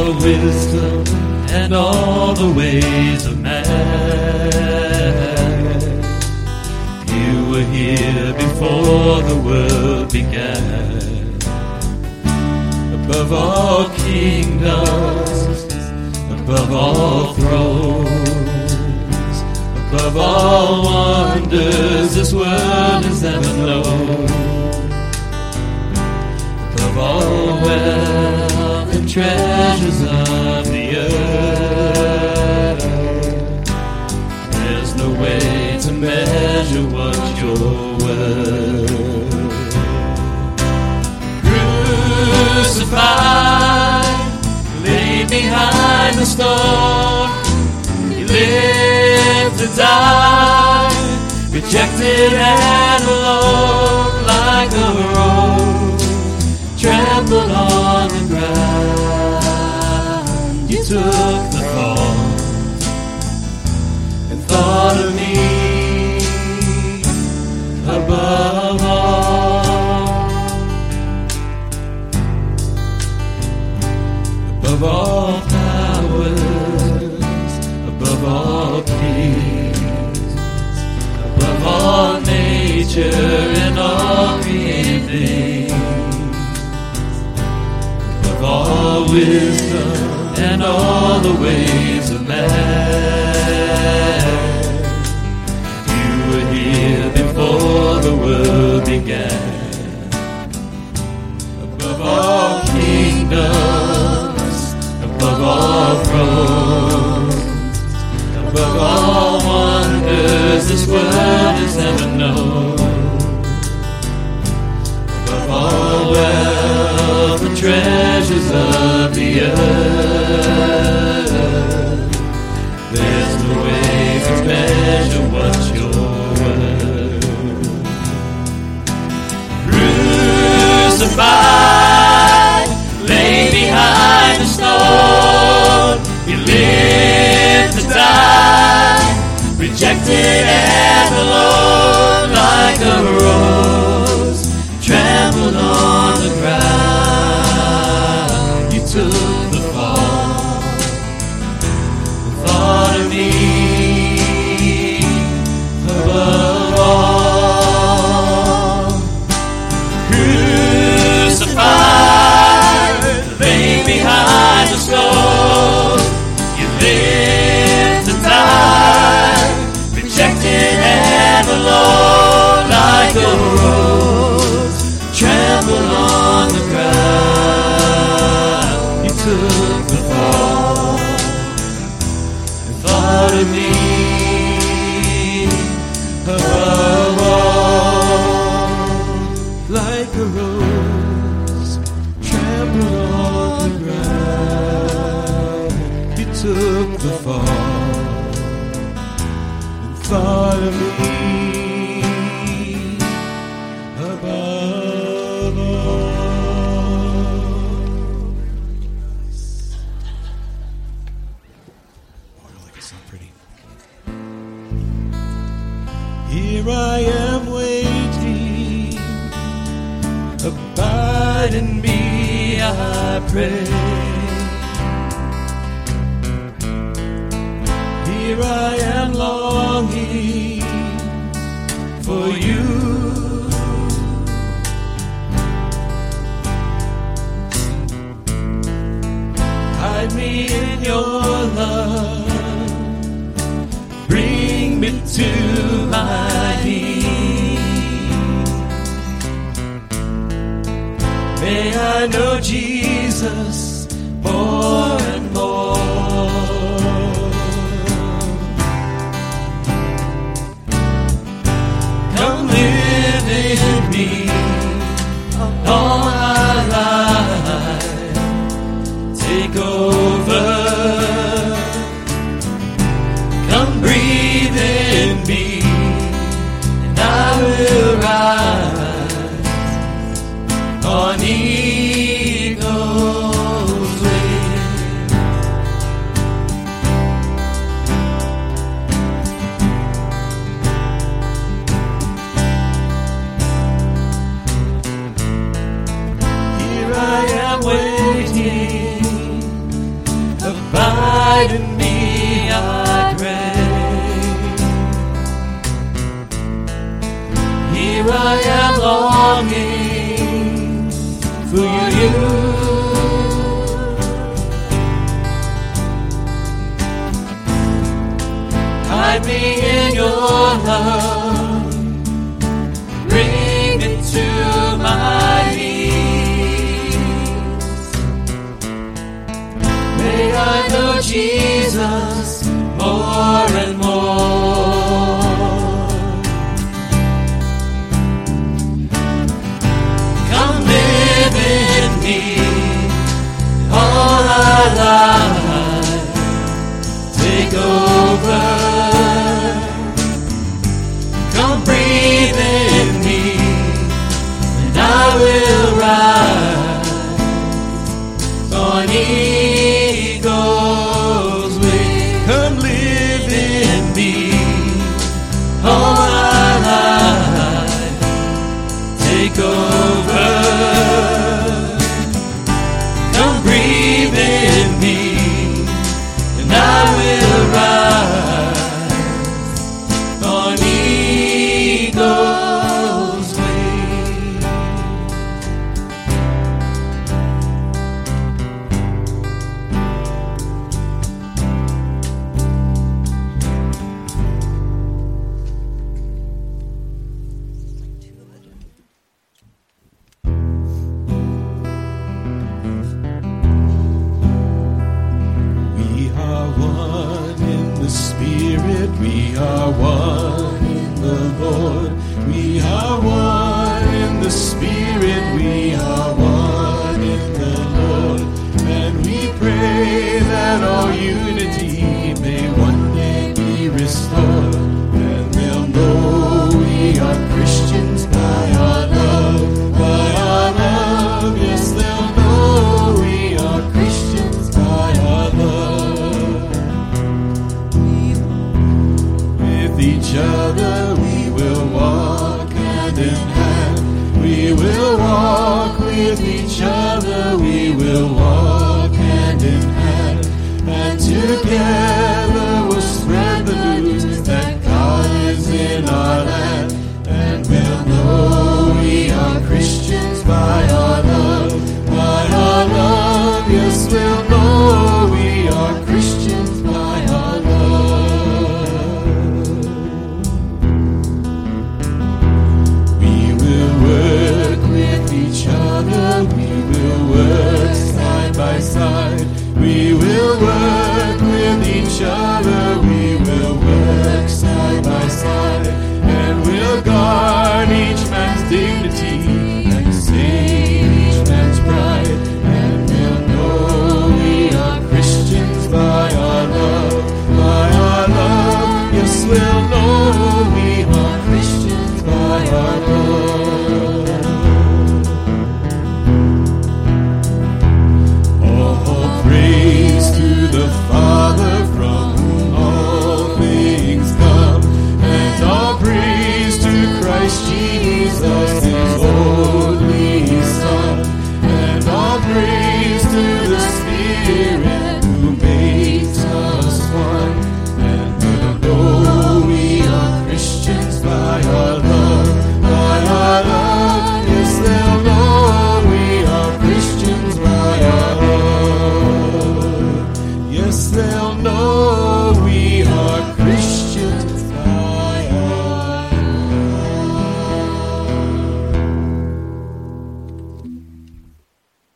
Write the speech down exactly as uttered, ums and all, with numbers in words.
the wisdom and all the ways of man. You were here before the world began. Above all kingdoms, above all thrones, above all wonders this world has ever known, above all wealth and treasures of the earth, there's no way to measure what you're worth. Crucified, laid behind the stone, you lived to die, rejected and alone, like a rose trampled on the ground. You took the fall and thought of me above all, above all powers, above all kings, above all nature and all created things, above all wisdom and all the ways of man. You were here before the world began. Above all kingdoms, above all thrones, above all wonders this world has ever known, above all wealth and treasures of the earth, there's no way to measure what you're worth. Crucified, lay behind the stone, you lived to die, rejected and alone, like a rose trampled on the ground. You took the fall and thought of me above all. Crucified, lay behind the stone, you lived to die, rejected and alone, like a rose trampled on the ground. You took the fall and thought of me above all, like a rose trampled on the ground. You took the fall and thought of me above all. Oh, I like it so pretty. Here I am waiting, abide in me, I pray. Here I am longing for you. Hide me in your love, bring me to my knees. May I know Jesus more and more. Come live in me all my life, take over. Come breathe in me, and I will rise on eagle's abide in me, I pray. Here I am longing for you. Hide me in your love, bring me to my knees. May I know Jesus more and more. Come live in me all our life, take over. Come breathe in me, and I will rise on eagle's wings. Come live in me all my life, take over. Come breathe in me, and I will rise on eagle's wings. We are one in the Spirit, we are one in the Lord. We are one in the Spirit, we are one in the Lord. And we pray that our unity may one day be restored. And they'll know we are Christians by our love, by our love. Yes, they'll know we are Christians by our love. With each other we will walk hand in hand. We will walk with each other. We will walk hand in hand. And together we'll spread the news that God is in our land. And we'll know we are Christians by our love, by our love. Yes, we'll know we are Christians by our love. We will work with each other. We will work side by side. We will work with each other.